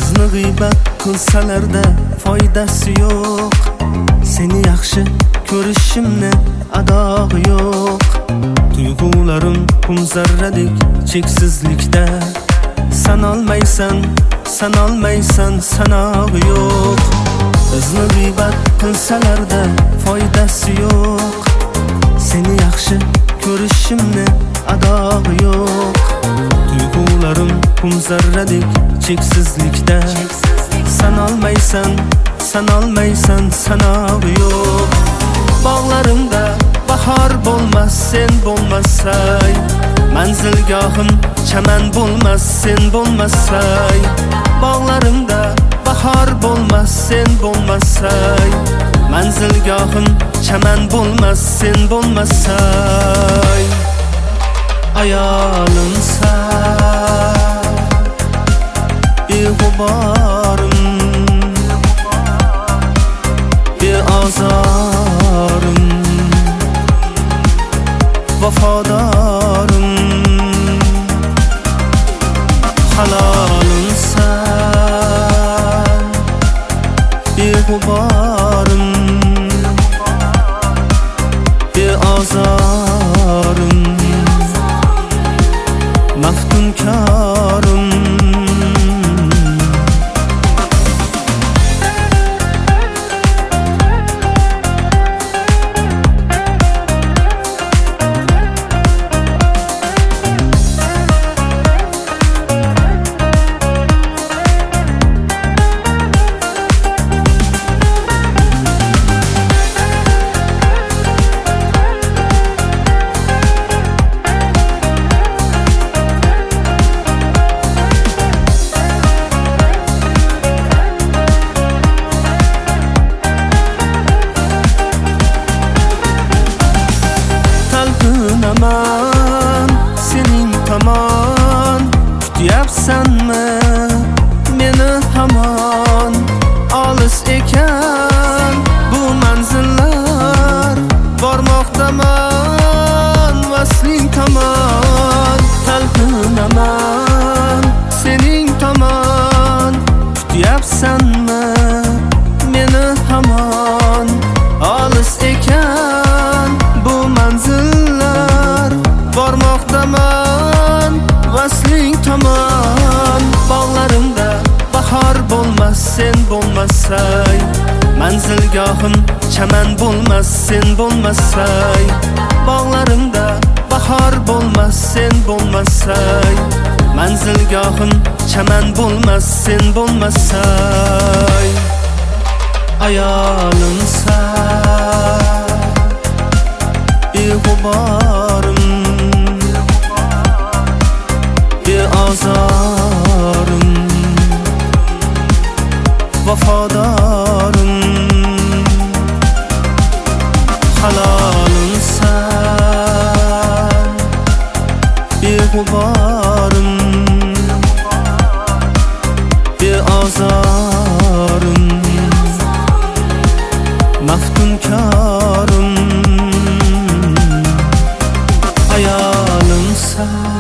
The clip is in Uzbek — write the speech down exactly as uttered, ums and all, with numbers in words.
bizni g'iybat qilsalarda foydasi yo'q. Seni yaxshi ko'rishimni adog'i yo'q. Tuyg'ularim qum zarradek cheksizlikda. Sanolmaysan, sanolmaysan, sanog'i yo'q. Bizni g'iybat qilsalarda foydasi yo'q. Seni yaxshi ko'rishimni adog'i yo'q. Tuyg'ularim qum zarradek cheksizlikda. Sanolmaysan, sanolmaysan, sanog'i yo'q. Bog'larimda bahor bo'lmas sen bo'lmasay, manzilgohim chaman bo'lmas sen bo'lmasay. Bog'larimda bahor bo'lmas sen bo'lmasay, manzilgohim chaman bo'lmas sen bo'lmasay. Ayolimsan, beg'uborim, beozorim, vafodorim, halolimsan, beg'uborim, beozorim, maftunkorim. Talpinaman sening tomon, kutyapsanmi meni hamon? Olis ekan bu manzillar, bormoqdaman vasling tomon. Talpinaman sening tomon, kutyapsanmi meni hamon? Olis ekan bu manzillar, bormoqdaman vasling tomon. Bog'larimda bahor bo'lmas sen bo'lmasay, manzilgohim chaman bo'lmas sen bo'lmasay. Bog'larimda bahor bo'lmas sen bo'lmasay, manzilgohim chaman bo'lmas sen bo'lmasay. Ayolimsan, beg'uborim, beozorim, vafodorim, halolimsan, beg'uborim, beozorim, maftunkorim. Ayolimsan.